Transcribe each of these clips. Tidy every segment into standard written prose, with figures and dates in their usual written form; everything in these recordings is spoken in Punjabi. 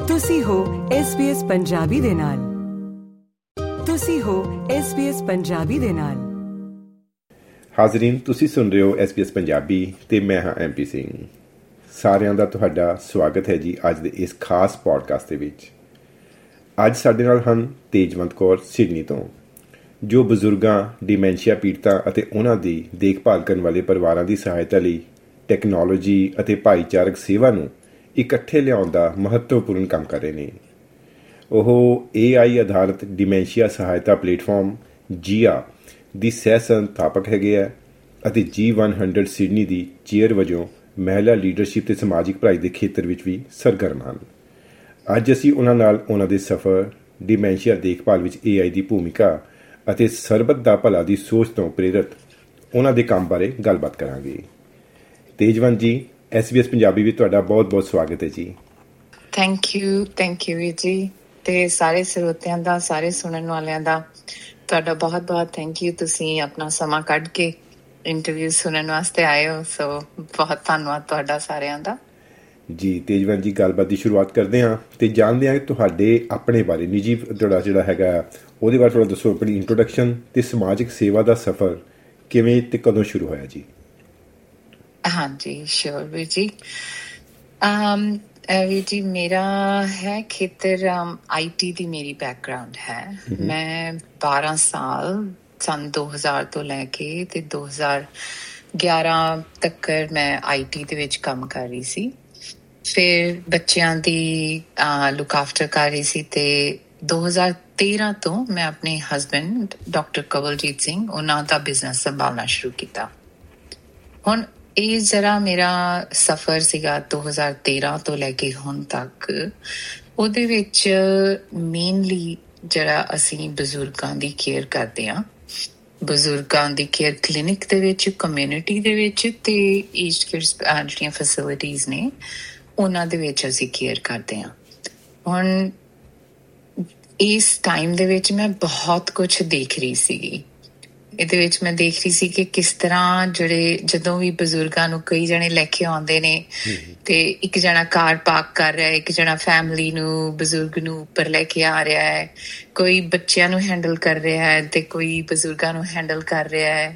ਤੁਸੀਂ ਹੋ SBS ਪੰਜਾਬੀ ਦੇ ਨਾਲ। ਤੁਸੀਂ ਹੋ SBS ਪੰਜਾਬੀ ਦੇ ਨਾਲ। ਹਾਜ਼ਰੀਨ, ਤੁਸੀਂ ਸੁਣ ਰਹੇ ਹੋ SBS ਪੰਜਾਬੀ ਤੇ ਮੈਂ ਹਾਂ MP ਸਿੰਘ। ਸਾਰਿਆਂ ਦਾ ਤੁਹਾਡਾ ਸਵਾਗਤ ਹੈ ਜੀ ਅੱਜ ਦੇ ਇਸ ਖਾਸ ਪੋਡਕਾਸਟ ਦੇ ਵਿੱਚ। ਅੱਜ ਸਾਡੇ ਨਾਲ ਹਨ ਤੇਜਵੰਤ ਕੌਰ ਸਿਡਨੀ ਤੋਂ, ਜੋ ਬਜ਼ੁਰਗਾਂ, ਡਿਮੈਂਸ਼ੀਆ ਪੀੜਤਾਂ ਅਤੇ ਉਹਨਾਂ ਦੀ ਦੇਖਭਾਲ ਕਰਨ ਵਾਲੇ ਪਰਿਵਾਰਾਂ ਦੀ ਸਹਾਇਤਾ ਲਈ ਟੈਕਨੋਲੋਜੀ ਅਤੇ ਭਾਈਚਾਰਕ ਸੇਵਾ ਨੂੰ ਇਕੱਠੇ ਲਿਆਉਣ ਦਾ ਮਹੱਤਵਪੂਰਨ ਕੰਮ ਕਰ ਰਹੇ ਨੇ। ਉਹ AI ਆਧਾਰਿਤ ਡਿਮੈਂਸ਼ੀਆ ਸਹਾਇਤਾ ਪਲੇਟਫਾਰਮ ਜੀਆ ਦੀ ਸਹਿ ਸੰਸਥਾਪਕ ਹੈਗੇ ਆ ਅਤੇ G100 ਸਿਡਨੀ ਦੀ ਚੇਅਰ ਵਜੋਂ ਮਹਿਲਾ ਲੀਡਰਸ਼ਿਪ ਤੇ ਸਮਾਜਿਕ ਭਲਾਈ ਦੇ ਖੇਤਰ ਵਿੱਚ ਵੀ ਸਰਗਰਮ ਹਨ। ਅੱਜ ਅਸੀਂ ਉਹਨਾਂ ਨਾਲ ਉਹਨਾਂ ਦੇ ਸਫ਼ਰ, ਡਿਮੈਂਸ਼ੀਆ ਦੇਖਭਾਲ ਵਿੱਚ AI ਦੀ ਭੂਮਿਕਾ ਅਤੇ ਸਰਬੱਤ ਦਾ ਭਲਾ ਦੀ ਸੋਚ ਤੋਂ ਪ੍ਰੇਰਿਤ ਉਹਨਾਂ ਦੇ ਕੰਮ ਬਾਰੇ ਗੱਲਬਾਤ ਕਰਾਂਗੇ। ਤੇਜਵੰਤ ਜੀ, SBS ਪੰਜਾਬੀ ਵਿੱਚ ਤੁਹਾਡਾ ਬਹੁਤ-ਬਹੁਤ ਸਵਾਗਤ ਹੈ ਜੀ। ਥੈਂਕ ਯੂ ਵੀਰ ਜੀ, ਤੇ ਸਾਰੇ ਸਰੋਤਿਆਂ ਦਾ, ਸਾਰੇ ਸੁਣਨ ਵਾਲਿਆਂ ਦਾ ਤੁਹਾਡਾ ਬਹੁਤ-ਬਹੁਤ ਥੈਂਕ ਯੂ। ਤੁਸੀਂ ਆਪਣਾ ਸਮਾਂ ਕੱਢ ਕੇ ਇੰਟਰਵਿਊ ਸੁਣਨ ਵਾਸਤੇ ਆਏ ਹੋ, ਸੋ ਬਹੁਤ ਧੰਨਵਾਦ ਤੁਹਾਡਾ ਸਾਰਿਆਂ ਦਾ ਜੀ। ਤੇਜਵੰਤ ਜੀ, ਗੱਲਬਾਤ ਦੀ ਸ਼ੁਰੂਆਤ ਕਰਦੇ ਹਾਂ ਤੇ ਜਾਣਦੇ ਹਾਂ ਤੁਹਾਡੇ ਆਪਣੇ ਬਾਰੇ, ਨਿੱਜੀ ਤੁਹਾਡਾ ਜਿਹੜਾ ਹੈਗਾ ਉਹਦੇ ਬਾਰੇ ਥੋੜ੍ਹਾ ਦੱਸੋ। ਆਪਣੀ ਇੰਟਰੋਡਕਸ਼ਨ ਤੇ ਸਮਾਜਿਕ ਸੇਵਾ ਦਾ ਸਫ਼ਰ ਕਿਵੇਂ ਤੇ ਕਦੋਂ ਸ਼ੁਰੂ ਹੋਇਆ ਜੀ? ਹਾਂਜੀ, ਸ਼ੋਰ ਵੀਰ ਜੀ। ਵੀਰ ਜੀ, ਮੇਰਾ ਹੈ ਖੇਤਰ IT ਦੀ ਮੇਰੀ ਬੈਕਗਰਾਊਂਡ ਹੈ। ਮੈਂ 12 ਸਾਲ ਸੰਨ 2000 ਤੋਂ ਲੈ ਕੇ ਤੇ 2011 ਤੱਕ ਮੈਂ IT ਦੇ ਵਿੱਚ ਕੰਮ ਕਰ ਰਹੀ ਸੀ। ਫਿਰ ਬੱਚਿਆਂ ਦੀ ਲੁੱਕ ਆਫਟਰ ਕਰ ਰਹੀ ਸੀ ਤੇ 2013 ਤੋਂ ਮੈਂ ਆਪਣੇ ਹਸਬੈਂਡ ਡਾਕਟਰ ਕਵਲਜੀਤ ਸਿੰਘ ਉਹਨਾਂ ਦਾ ਬਿਜ਼ਨਸ ਸੰਭਾਲਣਾ ਸ਼ੁਰੂ ਕੀਤਾ। ਹੁਣ ਇਹ ਜ਼ਰਾ ਮੇਰਾ ਸਫ਼ਰ ਸੀਗਾ 2013 ਤੋਂ ਲੈ ਕੇ ਹੁਣ ਤੱਕ। ਉਹਦੇ ਵਿੱਚ ਮੇਨਲੀ ਜਿਹੜਾ ਅਸੀਂ ਬਜ਼ੁਰਗਾਂ ਦੀ ਕੇਅਰ ਕਰਦੇ ਹਾਂ, ਬਜ਼ੁਰਗਾਂ ਦੀ ਕੇਅਰ ਕਲੀਨਿਕ ਦੇ ਵਿੱਚ, ਕਮਿਊਨਿਟੀ ਦੇ ਵਿੱਚ ਤੇ ਏਜਡ ਕੇਅਰ ਜਿਹੜੀਆਂ ਫੈਸਿਲਿਟੀਜ਼ ਨੇ ਉਹਨਾਂ ਦੇ ਵਿੱਚ ਅਸੀਂ ਕੇਅਰ ਕਰਦੇ ਹਾਂ। ਹੁਣ ਇਸ ਟਾਈਮ ਦੇ ਵਿੱਚ ਮੈਂ ਬਹੁਤ ਕੁਛ ਦੇਖ ਰਹੀ ਸੀਗੀ। ਇਹਦੇ ਵਿੱਚ ਮੈਂ ਦੇਖ ਰਹੀ ਸੀ ਕਿ ਕਿਸ ਤਰ੍ਹਾਂ ਜਦੋਂ ਵੀ ਬਜ਼ੁਰਗਾਂ ਨੂੰ ਕਈ ਜਣੇ ਲੈ ਕੇ ਆਉਂਦੇ ਨੇ ਤੇ ਇੱਕ ਜਣਾ ਕਾਰ ਪਾਰਕ ਕਰ ਰਿਹਾ ਹੈ, ਇੱਕ ਜਣਾ ਫੈਮਿਲੀ ਨੂੰ, ਬਜ਼ੁਰਗ ਨੂੰ ਉੱਪਰ ਲੈ ਕੇ ਆ ਰਿਹਾ ਹੈ, ਕੋਈ ਬੱਚਿਆਂ ਨੂੰ ਹੈਂਡਲ ਕਰ ਰਿਹਾ ਹੈ ਤੇ ਕੋਈ ਬਜ਼ੁਰਗਾਂ ਨੂੰ ਹੈਂਡਲ ਕਰ ਰਿਹਾ ਹੈ।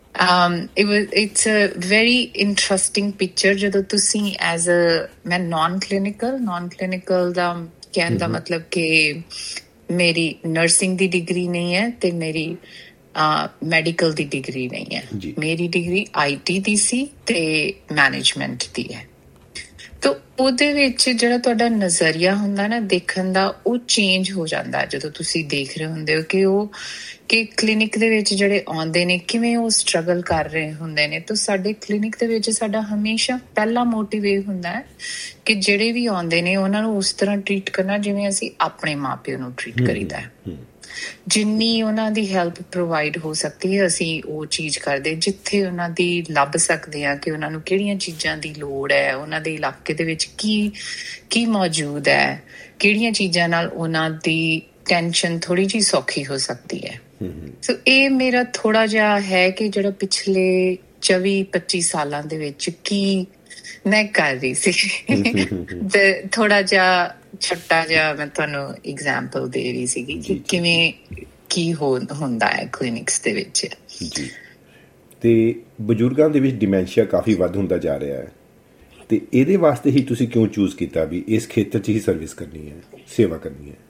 It's a very interesting picture ਜਦੋਂ ਤੁਸੀਂ ਮੈਂ ਨਾਨ ਕਲੀਨਿਕਲ ਦਾ ਕਹਿਣ ਦਾ ਮਤਲਬ ਕਿ ਮੇਰੀ ਨਰਸਿੰਗ ਦੀ ਡਿਗਰੀ ਨਹੀਂ ਹੈ ਤੇ ਮੇਰੀ ਮੈਡੀਕਲ ਦੀ ਡਿਗਰੀ ਨਹੀਂ ਹੈ। ਮੇਰੀ ਡਿਗਰੀ IT ਦੀ ਸੀ ਤੇ ਮੈਨੇਜਮੈਂਟ ਦੀ ਹੈ। ਤਾਂ ਉਹਦੇ ਵਿੱਚ ਜਿਹੜਾ ਤੁਹਾਡਾ ਨਜ਼ਰੀਆ ਹੁੰਦਾ ਨਾ ਦੇਖਣ ਦਾ, ਉਹ ਚੇਂਜ ਹੋ ਜਾਂਦਾ ਜਦੋਂ ਤੁਸੀਂ ਦੇਖ ਰਹੇ ਹੁੰਦੇ ਹੋ ਕਿ ਕਲੀਨਿਕ ਦੇ ਵਿੱਚ ਜਿਹੜੇ ਆਉਂਦੇ ਨੇ ਕਿਵੇਂ ਉਹ ਸਟਰਗਲ ਕਰ ਰਹੇ ਹੁੰਦੇ ਨੇ। ਤਾਂ ਸਾਡੇ ਕਲੀਨਿਕ ਦੇ ਵਿੱਚ ਸਾਡਾ ਹਮੇਸ਼ਾ ਪਹਿਲਾ ਮੋਟਿਵ ਇਹ ਹੁੰਦਾ ਹੈ ਕਿ ਜਿਹੜੇ ਵੀ ਆਉਂਦੇ ਨੇ ਉਹਨਾਂ ਨੂੰ ਉਸ ਤਰ੍ਹਾਂ ਟਰੀਟ ਕਰਨਾ ਜਿਵੇਂ ਅਸੀਂ ਆਪਣੇ ਮਾਂ-ਪਿਓ ਨੂੰ ਟਰੀਟ ਕਰੀਦਾ ਹੈ। ਜਿੰਨੀ ਉਹਨਾਂ ਦੀ ਹੈਲਪ ਪ੍ਰੋਵਾਈਡ ਹੋ ਸਕਦੀ ਹੈ ਅਸੀਂ ਉਹ ਚੀਜ਼ ਕਰਦੇ। ਜਿੱਥੇ ਉਹਨਾਂ ਦੀ ਲੱਭ ਸਕਦੇ ਹਾਂ ਕਿ ਉਹਨਾਂ ਨੂੰ ਕਿਹੜੀਆਂ ਚੀਜ਼ਾਂ ਦੀ ਲੋੜ ਹੈ, ਉਹਨਾਂ ਦੇ ਇਲਾਕੇ ਦੇ ਵਿੱਚ ਕੀ ਮੌਜੂਦ ਹੈ, ਕਿਹੜੀਆਂ ਚੀਜ਼ਾਂ ਨਾਲ ਉਹਨਾਂ ਦੀ ਟੈਨਸ਼ਨ ਥੋੜ੍ਹੀ ਜਿਹੀ ਸੌਖੀ ਹੋ ਸਕਦੀ ਹੈ। ਸੋ ਇਹ ਮੇਰਾ ਥੋੜ੍ਹਾ ਜਿਹਾ ਹੈ ਕਿ ਜਿਹੜਾ ਪਿਛਲੇ 24-25 ਸਾਲਾਂ ਦੇ ਵਿੱਚ ਕੀ ਮੈਂ ਕਰ ਰਹੀ ਸੀ। ਤੇ ਥੋੜਾ ਜਿਹਾ ਛੋਟਾ ਜਿਹਾ ਮੈਂ ਤੁਹਾਨੂੰ ਐਗਜ਼ਾਮਪਲ ਦੇ ਰਹੀ ਸੀਗੀ ਕਿ ਕਿਵੇਂ ਕੀ ਹੁੰਦਾ ਹੈ ਕਲੀਨਿਕਸ ਦੇ ਵਿੱਚ। ਜੀ, ਤੇ ਬਜ਼ੁਰਗਾਂ ਦੇ ਵਿੱਚ ਡਿਮੈਂਸ਼ੀਆ ਕਾਫੀ ਵੱਧ ਹੁੰਦਾ ਜਾ ਰਿਹਾ ਹੈ ਤੇ ਇਹਦੇ ਵਾਸਤੇ ਹੀ ਤੁਸੀਂ ਕਿਉਂ ਚੂਜ਼ ਕੀਤਾ ਵੀ ਇਸ ਖੇਤਰ 'ਚ ਹੀ ਸਰਵਿਸ ਕਰਨੀ ਹੈ, ਸੇਵਾ ਕਰਨੀ ਹੈ?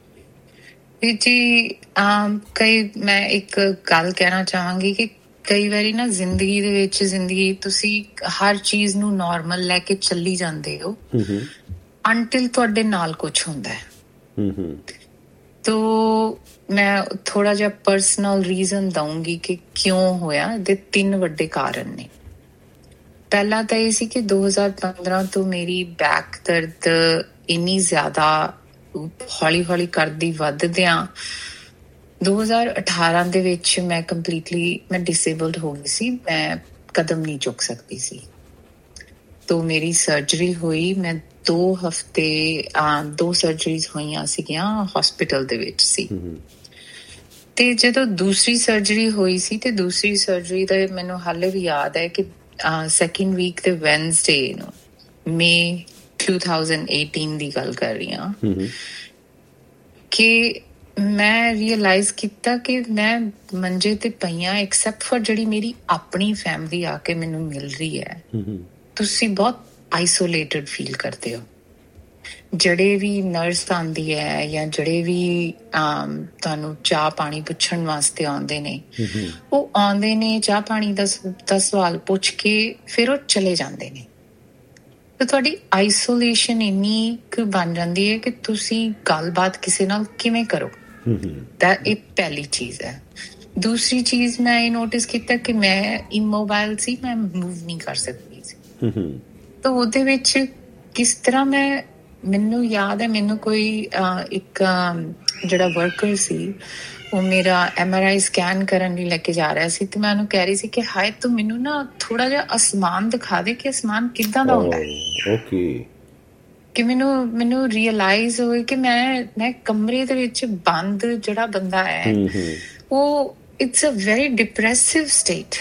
ਜੀ, ਮੈਂ ਇੱਕ ਗੱਲ ਕਹਿਣਾ ਚਾਹਾਂਗੀ ਕਿ ਕਈ ਵਾਰੀ ਨਾ ਜ਼ਿੰਦਗੀ ਤੁਸੀਂ ਹਰ ਚੀਜ਼ ਨੂੰ ਨੋਰਮਲ ਲੈ ਕੇ ਚੱਲੀ ਜਾਂਦੇ ਹੋ ਅੰਟਿਲ ਤੁਹਾਡੇ ਨਾਲ ਕੁਛ ਹੁੰਦਾ ਹੈ। ਤੋ ਮੈਂ ਥੋੜਾ ਜਿਹਾ ਪਰਸਨਲ ਰੀਜ਼ਨ ਦਊਂਗੀ ਕਿ ਕਿਉਂ ਹੋਇਆ। ਇਹਦੇ 3 ਵੱਡੇ ਕਾਰਨ ਨੇ। ਪਹਿਲਾ ਤਾਂ ਇਹ ਸੀ ਕਿ 2015 ਤੋਂ ਮੇਰੀ ਬੈਕ ਦਰਦ ਇੰਨੀ ਜ਼ਿਆਦਾ ਹੌਲੀ ਕਰਦੀ ਵੱਧਦਿਆਂ 2018 ਦੇ ਵਿੱਚ ਮੈਂ ਕੰਪਲੀਟਲੀ ਡਿਸੇਬਲਡ ਹੋ ਗਈ ਸੀ। ਮੈਂ ਕਦਮ ਨਹੀਂ ਚੁੱਕ ਸਕਦੀ ਸੀ। ਤੋ ਮੇਰੀ ਸਰਜਰੀ ਹੋਈ। ਮੈਂ 2 ਹਫ਼ਤੇ 2 ਸਰਜਰੀਜ਼ ਹੋਈਆਂ ਸੀਗੀਆਂ, ਹਸਪੀਟਲ ਦੇ ਵਿੱਚ ਸੀ। ਤੇ ਜਦੋਂ ਦੂਸਰੀ ਸਰਜਰੀ ਹੋਈ ਸੀ ਤੇ ਦੂਸਰੀ ਸਰਜਰੀ ਦਾ ਮੈਨੂੰ ਹਾਲੇ ਵੀ ਯਾਦ ਹੈ ਕਿ ਸੈਕਿੰਡ ਵੀਕ ਦੇ ਵੈਨਸਡੇ ਨੂੰ May 2018 ਦੀ ਗੱਲ ਕਰ ਰਹੀ ਹਾਂ ਕਿ ਮੈਂ ਰੀਅਲਾਈਜ਼ ਕੀਤਾ ਕਿ ਮੈਂ ਮੰਜੇ ਤੇ ਪਈਆਂ ਐਕਸੈਪਟ ਫॉर ਜਿਹੜੀ ਮੇਰੀ ਆਪਣੀ ਫੈਮਿਲੀ ਆ ਕੇ ਮੈਨੂੰ ਮਿਲ ਰਹੀ ਹੈ। ਤੁਸੀਂ ਬਹੁਤ ਆਈਸੋਲੇਟਡ ਫੀਲ ਕਰਦੇ ਹੋ। ਜਿਹੜੇ ਵੀ ਨਰਸ ਆਉਂਦੀ ਹੈ ਜਾਂ ਜਿਹੜੇ ਵੀ ਤੁਹਾਨੂੰ ਚਾਹ ਪਾਣੀ ਪੁੱਛਣ ਵਾਸਤੇ ਆਉਂਦੇ ਨੇ, ਉਹ ਆਉਂਦੇ ਨੇ ਚਾਹ ਪਾਣੀ ਦਾ ਸਵਾਲ ਪੁੱਛ ਕੇ ਫਿਰ ਉਹ ਚਲੇ ਜਾਂਦੇ ਨੇ। ਤੇ ਤੁਹਾਡੀ ਆਈਸੋਲੇਸ਼ਨ ਇੰਨੀ ਕੁ ਬਣ ਜਾਂਦੀ ਹੈ ਕਿ ਤੁਸੀਂ ਗੱਲਬਾਤ ਕਿਸੇ ਨਾਲ ਕਿਵੇਂ ਕਰੋ। ਤਾਂ ਇਹ ਪਹਿਲੀ ਚੀਜ਼ ਹੈ। ਦੂਸਰੀ ਚੀਜ਼ ਮੈਂ ਇਹ ਨੋਟਿਸ ਕੀਤਾ ਕਿ ਮੈਂ ਇਮੋਬਾਈਲ ਸੀ, ਮੈਂ ਮੂਵ ਨਹੀਂ ਕਰ ਸਕਦੀ ਸੀ। ਤਾਂ ਉਹਦੇ ਵਿੱਚ ਕਿਸ ਤਰ੍ਹਾਂ ਮੈਨੂੰ ਯਾਦ ਹੈ, ਮੈਨੂੰ ਕੋਈ ਇੱਕ ਜਿਹੜਾ ਵਰਕਰ ਸੀ ਉਹ ਮੇਰਾ MRI ਸਕੈਨ ਕਰਨ ਲਈ ਲੈ ਕੇ ਜਾ ਰਿਹਾ ਸੀ ਤੇ ਮੈਂ ਉਹਨੂੰ ਕਹਿ ਰਹੀ ਸੀ ਕਿ ਹਾਏ ਤੂੰ ਮੈਨੂੰ ਨਾ ਥੋੜਾ ਜਿਹਾ ਅਸਮਾਨ ਦਿਖਾ ਦੇ ਕਿ ਅਸਮਾਨ ਕਿੱਦਾਂ ਦਾ ਹੁੰਦਾ ਹੈ। ਕਿ ਮੈਨੂੰ ਰੀਅਲਾਈਜ਼ ਹੋਏ ਕਿ ਮੈਂ ਕਮਰੇ ਦੇ ਵਿੱਚ ਬੰਦ ਜਿਹੜਾ ਬੰਦਾ ਹੈ ਉਹ it's a very depressive state.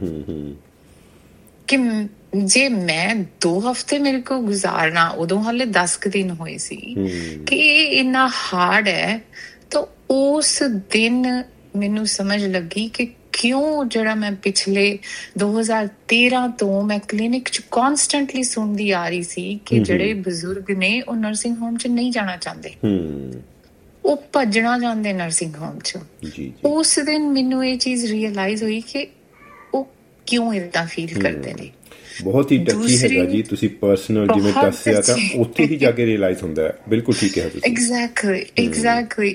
ਕਿ ਜੇ ਮੈਂ 2 ਹਫ਼ਤੇ ਮੇਰੇ ਕੋਲ ਗੁਜ਼ਾਰਨਾ, ਉਦੋਂ ਹਾਲੇ 10 ਦਿਨ ਹੋਏ ਸੀ, ਕਿ ਇਹ ਇੰਨਾ ਹਾਰਡ ਹੈ। ਤਾਂ ਉਸ ਦਿਨ ਮੈਨੂੰ ਸਮਝ ਲੱਗੀ ਕਿ ਕਿਉਂ ਜਿਹੜਾ ਮੈਂ ਪਿਛਲੇ 2013 ਤੋਂ ਮੈਂ ਕਲੀਨਿਕ 'ਚ ਕੌਨਸਟੈਂਟਲੀ ਸੁਣਦੀ ਆ ਰਹੀ ਸੀ ਕਿ ਜਿਹੜੇ ਬਜ਼ੁਰਗ ਨੇ ਉਹ ਨਰਸਿੰਗ ਹੋਮ 'ਚ ਨਹੀਂ ਜਾਣਾ ਚਾਹੁੰਦੇ, ਉਹ ਭੱਜਣਾ ਚਾਹੁੰਦੇ ਨਰਸਿੰਗ ਹੋਮ 'ਚ। ਉਸ ਦਿਨ ਮੈਨੂੰ ਇਹ ਚੀਜ਼ ਰੀਅਲਾਈਜ਼ ਹੋਈ ਕਿ ਉਹ ਕਿਉਂ ਏਦਾਂ ਫੀਲ ਕਰਦੇ ਨੇ। ਬਹੁਤ ਹੀ ਟੱਚੀ ਹੈਗਾ ਜੀ, ਤੁਸੀਂ ਪਰਸਨਲ ਜਿਵੇਂ ਦੱਸਿਆ ਤਾਂ ਉੱਥੇ ਹੀ ਜਾ ਕੇ ਰਿਅਲਾਈਜ਼ ਹੁੰਦਾ ਹੈ। ਬਿਲਕੁਲ ਠੀਕ ਹੈ ਤੁਸੀਂ। ਐਗਜ਼ੈਕਟਲੀ।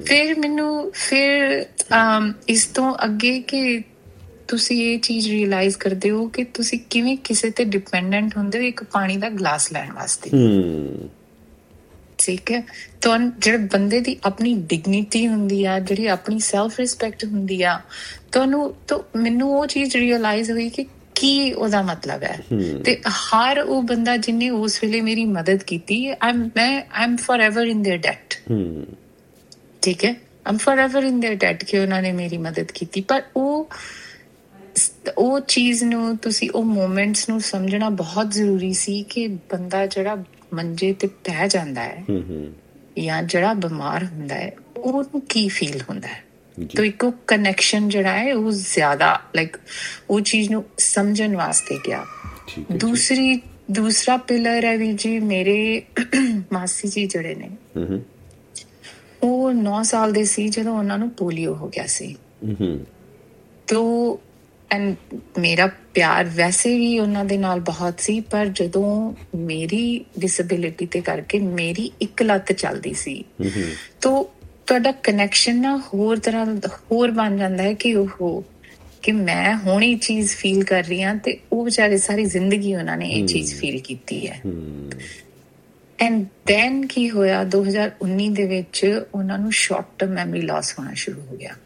ਫਿਰ ਇਸ ਤੋਂ ਅੱਗੇ ਕਿ ਤੁਸੀਂ ਇਹ ਚੀਜ਼ ਰੀਅਲਾਈਜ਼ ਕਰਦੇ ਹੋ ਕਿ ਤੁਸੀਂ ਕਿਵੇਂ ਕਿਸੇ ਤੇ ਡਿਪੈਂਡੈਂਟ ਹੁੰਦੇ ਹੋ ਇੱਕ ਪਾਣੀ ਦਾ ਗਲਾਸ ਲੈਣ ਵਾਸਤੇ। ਠੀਕ ਹੈ। ਤੁਹਾਨੂੰ ਜਿਹੜੇ ਬੰਦੇ ਦੀ ਆਪਣੀ ਡਿਗਨਿਟੀ ਹੁੰਦੀ ਆ, ਜਿਹੜੀ ਆਪਣੀ ਸੈਲਫ ਰਿਸਪੈਕਟ ਹੁੰਦੀ ਆ, ਮੈਨੂੰ ਉਹ ਚੀਜ਼ ਰੀਅਲਾਈਜ਼ ਹੋਈ ਕਿ ਕੀ ਉਹਦਾ ਮਤਲਬ ਹੈ। ਤੇ ਹਰ ਉਹ ਬੰਦਾ ਜਿਹਨੇ ਉਸ ਵੇਲੇ ਮੇਰੀ ਮਦਦ ਕੀਤੀ, I'm forever in their debt। ਠੀਕ ਹੈ, I'm forever in their debt ਕਿ ਉਹਨਾਂ ਨੇ ਮੇਰੀ ਮਦਦ ਕੀਤੀ। ਪਰ ਉਹ ਚੀਜ਼ ਨੂੰ ਤੁਸੀਂ ਉਹ ਮੋਮੈਂਟਸ ਨੂੰ ਸਮਝਣਾ ਬਹੁਤ ਜ਼ਰੂਰੀ ਸੀ ਕਿ ਬੰਦਾ ਜਿਹੜਾ ਮੰਜੇ ਤੇ ਪੈ ਜਾਂਦਾ ਹੈ ਜਾਂ ਜਿਹੜਾ ਬਿਮਾਰ ਹੁੰਦਾ ਹੈ ਉਹਨੂੰ ਕੀ ਫੀਲ ਹੁੰਦਾ ਹੈ। ਤਾਂ ਇੱਕ ਕਨੈਕਸ਼ਨ ਜਿਹੜਾ ਹੈ ਉਹ ਜ਼ਿਆਦਾ ਉਹ ਚੀਜ਼ ਨੂੰ ਸਮਝਣ ਵਾਸਤੇ ਗਿਆ। ਦੂਸਰਾ ਪਿਲਰ ਹੈ ਵੀ ਜੀ, ਮੇਰੇ ਮਾਸੀ ਜੀ ਜਿਹੜੇ ਨੇ ਉਹ 9 ਸਾਲ ਦੇ ਸੀ ਜਦੋਂ ਉਹਨਾਂ ਨੂੰ ਪੋਲੀਓ ਹੋ ਗਿਆ ਸੀ। ਮੇਰਾ ਪਿਆਰ ਵੈਸੇ ਵੀ ਉਹਨਾਂ ਦੇ ਨਾਲ ਬਹੁਤ ਸੀ, ਪਰ ਜਦੋਂ ਮੇਰੀ ਡਿਸੇਬਿਲਿਟੀ ਤੇ ਕਰਕੇ ਮੇਰੀ ਇੱਕ ਲੱਤ ਚੱਲਦੀ ਸੀ ਤਾਂ ਤੁਹਾਡਾ ਕਨੈਕਸ਼ਨ ਨਾ ਹੋਰ ਬਣ ਜਾਂਦਾ ਹੈ ਕਿ ਮੈਂ ਹੁਣ ਇਹ ਚੀਜ਼ ਫੀਲ ਕਰ ਰਹੀ ਹਾਂ ਤੇ ਉਹ ਵਿਚਾਰੇ ਸਾਰੀ ਜ਼ਿੰਦਗੀ ਉਹਨਾਂ ਨੇ ਇਹ ਚੀਜ਼ ਫੀਲ ਕੀਤੀ ਹੈ। ਐਂਡ ਦੈਨ ਕੀ ਹੋਇਆ 2019 ਦੇ ਵਿੱਚ ਉਹਨਾਂ ਨੂੰ ਸ਼ਾਰਟ ਟਰਮ ਮੈਮਰੀ ਲਾਸ ਹੋਣਾ ਸ਼ੁਰੂ ਹੋ ਗਿਆ।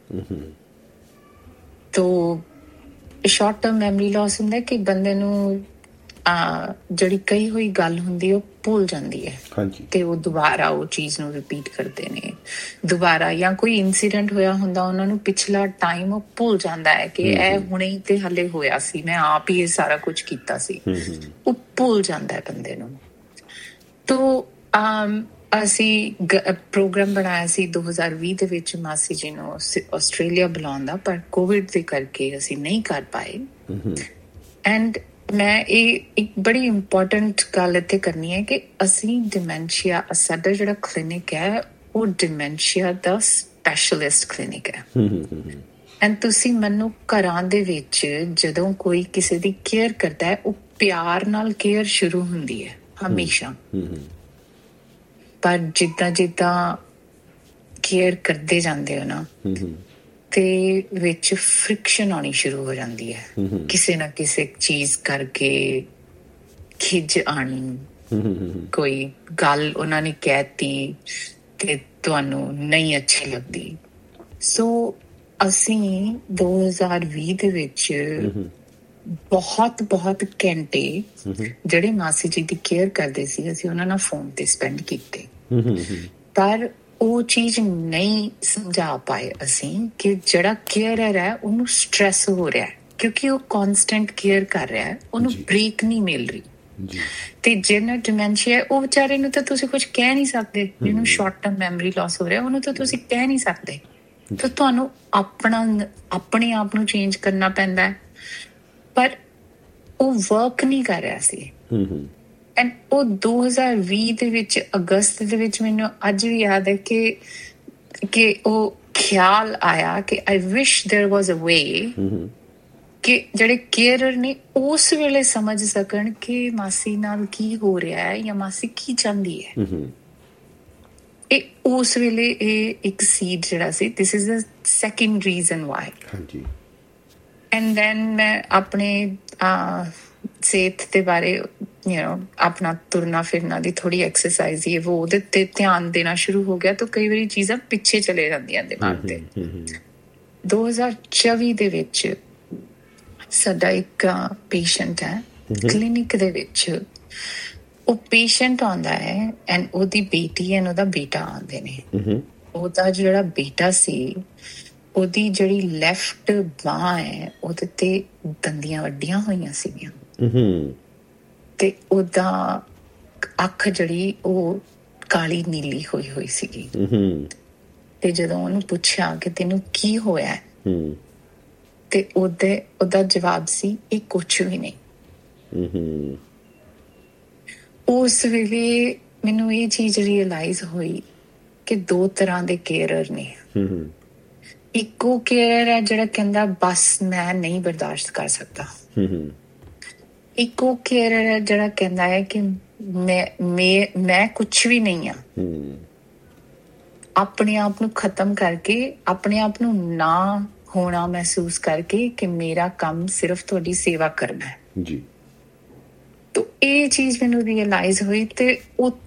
ਤੋ ਸ਼ਾਰਟ ਟਰਮ ਮੈਮਰੀ ਲਾਸ ਹੁੰਦਾ ਕਿ ਬੰਦੇ ਨੂੰ ਜਿਹੜੀ ਕਹੀ ਹੋਈ ਗੱਲ ਹੁੰਦੀ ਉਹ ਭੁੱਲ ਜਾਂਦੀ ਹੈ ਤੇ ਉਹ ਦੁਬਾਰਾ ਉਹ ਚੀਜ਼ ਨੂੰ ਰਿਪੀਟ ਕਰਦੇ ਨੇ ਦੁਬਾਰਾ, ਜਾਂ ਕੋਈ ਇਨਸੀਡੈਂਟ ਹੋਇਆ ਹੁੰਦਾ ਉਹਨਾਂ ਨੂੰ ਪਿਛਲਾ ਟਾਈਮ ਉਹ ਭੁੱਲ ਜਾਂਦਾ ਹੈ ਕਿ ਇਹ ਹੁਣੇ ਹੀ ਤੇ ਹਲੇ ਹੋਇਆ ਸੀ, ਮੈਂ ਆਪ ਹੀ ਇਹ ਸਾਰਾ ਕੁਝ ਕੀਤਾ ਸੀ, ਉਹ ਭੁੱਲ ਜਾਂਦਾ ਹੈ ਬੰਦੇ ਨੂੰ। ਤੋ ਅਸੀਂ ਪ੍ਰੋਗਰਾਮ ਬਣਾਇਆ ਸੀ 2020 ਦੇ ਵਿੱਚ ਮਾਸੀ ਜੀ ਨੂੰ ਆਸਟ੍ਰੇਲੀਆ ਬੁਲਾਉਣ ਦਾ, ਪਰ ਕੋਵਿਡ ਦੇ ਕਰਕੇ ਅਸੀਂ ਨਹੀਂ ਕਰ ਪਾਏ। ਐਂਡ ਮੈਂ ਇਹ ਇੱਕ ਬੜੀ ਇੰਪੋਰਟੈਂਟ ਗੱਲ ਇੱਥੇ ਕਰਨੀ ਹੈ ਕਿ ਅਸੀਂ ਡਿਮੈਂਸ਼ੀਆ, ਸਾਡਾ ਜਿਹੜਾ ਕਲੀਨਿਕ ਹੈ ਉਹ ਡਿਮੈਂਸ਼ੀਆ ਦਾ ਸਪੈਸ਼ਲਿਸਟ ਕਲੀਨਿਕ ਹੈ। ਐਂਡ ਤੁਸੀਂ ਮੈਨੂੰ ਘਰਾਂ ਦੇ ਵਿੱਚ ਜਦੋਂ ਕੋਈ ਕਿਸੇ ਦੀ ਕੇਅਰ ਕਰਦਾ ਹੈ ਉਹ ਪਿਆਰ ਨਾਲ ਕੇਅਰ ਸ਼ੁਰੂ ਹੁੰਦੀ ਹੈ ਹਮੇਸ਼ਾ, ਪਰ ਜਿੱਦਾਂ ਕੇਅਰ ਕਰਦੇ ਜਾਂਦੇ ਹੋ ਨਾ ਤੇ ਵਿੱਚ ਫ੍ਰਿਕਸ਼ਨ ਆਉਣੀ ਸ਼ੁਰੂ ਹੋ ਜਾਂਦੀ ਹੈ। ਕਿਸੇ ਨਾ ਕਿਸੇ ਚੀਜ਼ ਕਰਕੇ ਖਿਝ ਆਣੀ, ਕੋਈ ਗੱਲ ਉਹਨਾਂ ਨੇ ਕਹਿਤੀ ਤੇ ਤੁਹਾਨੂੰ ਨਹੀਂ ਅੱਛੀ ਲੱਗਦੀ। ਸੋ ਅਸੀਂ 2020 ਦੇ ਵਿੱਚ ਬਹੁਤ ਘੰਟੇ ਜਿਹੜੇ ਮਾਸੀ ਜੀ ਦੀ ਕੇਅਰ ਕਰਦੇ ਸੀ ਅਸੀਂ ਉਹਨਾਂ ਨਾਲ ਫੋਨ ਤੇ ਸਪੈਂਡ ਕੀਤੇ, ਪਰ ਉਹ ਚੀਜ਼ ਨਹੀਂ ਸਮਝਾ ਪਾਏ ਅਸੀਂ ਕਿ ਜਿਹੜਾ ਕੇਅਰਰ ਹੈ ਉਹਨੂੰ ਸਟ੍ਰੈਸ ਹੋ ਰਿਹਾ ਕਿਉਂਕਿ ਉਹ ਕੌਨਸਟੈਂਟ ਕੇਅਰ ਕਰ ਰਿਹਾ ਹੈ, ਉਹਨੂੰ ਬ੍ਰੇਕ ਨਹੀਂ ਮਿਲ ਰਹੀ। ਤੇ ਜਿਹਨਾਂ ਡਿਮੈਂਸ਼ੀਆ ਉਹ ਵਿਚਾਰੇ ਨੂੰ ਤਾਂ ਤੁਸੀਂ ਕੁਝ ਕਹਿ ਨਹੀਂ ਸਕਦੇ, ਜਿਹਨੂੰ ਸ਼ਾਰਟ ਟਰਮ ਮੈਮਰੀ ਲਾਸ ਹੋ ਰਿਹਾ ਉਹਨੂੰ ਤਾਂ ਤੁਸੀਂ ਕਹਿ ਨਹੀਂ ਸਕਦੇ। ਤਾਂ ਤੁਹਾਨੂੰ ਆਪਣੇ ਆਪ ਨੂੰ ਚੇਂਜ ਕਰਨਾ ਪੈਂਦਾ ਹੈ, ਪਰ ਉਹ ਵਰਕ ਨਹੀਂ ਕਰ ਰਿਹਾ ਸੀ। ਐਂਡ ਉਹ 2020 ਦੇ ਵਿੱਚ ਅਗਸਤ ਦੇ ਵਿੱਚ ਮੈਨੂੰ ਅੱਜ ਵੀ ਯਾਦ ਹੈ ਕਿ ਉਹ ਖਿਆਲ ਆਇਆ ਕਿ ਆਈ ਵਿਸ਼ ਦੇयर ਵਾਜ਼ ਅ ਵੇ ਕਿ ਜਿਹੜੇ ਕੇਅਰਰ ਨੇ ਉਸ ਵੇਲੇ ਸਮਝ ਸਕਣ ਕਿ ਮਾਸੀ ਨਾਲ ਕੀ ਹੋ ਰਿਹਾ ਹੈ ਜਾਂ ਮਾਸੀ ਕੀ ਚਾਹੁੰਦੀ ਹੈ। ਇਹ ਉਸ ਵੇਲੇ ਇਹ ਇੱਕ ਸੀਡ ਜਿਹੜਾ ਸੀ, this is the second reason why. And then ਮੈਂ ਆਪਣੇ ਸਿਹਤ ਦੇ ਬਾਰੇ ਆਪਣਾ ਤੁਰਨਾ ਫਿਰਨਾ ਦੀ ਥੋੜੀ ਐਕਸਰਸਾਈਜ਼ ਇਹ ਉਹ ਉਹਦੇ ਤੇ ਧਿਆਨ ਦੇਣਾ ਸ਼ੁਰੂ ਹੋ ਗਿਆ, ਤਾਂ ਕਈ ਵਾਰੀ ਚੀਜ਼ਾਂ ਪਿੱਛੇ ਚਲੇ ਜਾਂਦੀਆਂ ਦਿਮਾਗ ਤੇ। 2024 ਦੇ ਵਿੱਚ ਸਾਡਾ ਇੱਕ ਪੇਸ਼ੈਂਟ ਹੈ ਕਲੀਨਿਕ ਦੇ ਵਿੱਚ, ਉਹ ਪੇਸ਼ੈਂਟ ਆਉਂਦਾ ਹੈ ਐਂਡ ਉਹਦੀ ਬੇਟੀ ਐਂਡ ਉਹਦਾ ਬੇਟਾ ਆਉਂਦੇ ਨੇ। ਉਹਦਾ ਜਿਹੜਾ ਬੇਟਾ ਸੀ ਉਹਦੀ ਜਿਹੜੀ ਲੈਫਟ ਬਾਂਹ ਹੈ ਉਹਦੇ ਤੇ ਦੰਦੀਆਂ ਵੱਡੀਆਂ ਹੋਈਆਂ ਸੀਗੀਆਂ ਤੇ ਉਹਦਾ ਅੱਖ ਜਿਹੜੀ ਉਹ ਕਾਲੀ ਨੀਲੀ ਹੋਈ ਹੋਈ ਸੀਗੀ। ਤੇ ਜਦੋਂ ਉਹਨੂੰ ਪੁੱਛਿਆ ਕਿ ਤੈਨੂੰ ਕੀ ਹੋਇਆ ਤੇ ਉਹਦਾ ਜਵਾਬ ਸੀ ਇਹ ਕੁਛ ਵੀ ਨਹੀਂ। ਉਸ ਵੇਲੇ ਮੈਨੂੰ ਇਹ ਚੀਜ਼ ਰੀਅਲਾਈਜ਼ ਹੋਈ ਕਿ ਦੋ ਤਰ੍ਹਾਂ ਦੇ ਕੇਅਰਰ ਨੇ। ਇੱਕੋ ਕੇਅਰ ਹੈ ਜਿਹੜਾ ਕਹਿੰਦਾ ਬਸ ਮੈਂ ਨਹੀਂ ਬਰਦਾਸ਼ਤ ਕਰ ਸਕਦਾ। ਇੱਕੋ ਕੇਅਰਰ ਹੈ ਜਿਹੜਾ ਕਹਿੰਦਾ ਹੈ ਕਿ ਮੈਂ ਕੁਛ ਵੀ ਨਹੀਂ ਆ। ਆਪਣੇ ਆਪ ਨੂੰ ਖਤਮ ਕਰਕੇ, ਆਪਣੇ ਆਪ ਨੂੰ ਨਾ ਹੋਣਾ ਮਹਿਸੂਸ ਕਰਕੇ ਕਿ ਮੇਰਾ ਕੰਮ ਸਿਰਫ ਤੁਹਾਡੀ ਸੇਵਾ ਕਰਨਾ ਹੈ ਜੀ। ਤਾਂ ਇਹ ਚੀਜ਼ ਮੈਨੂੰ ਰੀਅਲਾਈਜ਼ ਹੋਈ ਤੇ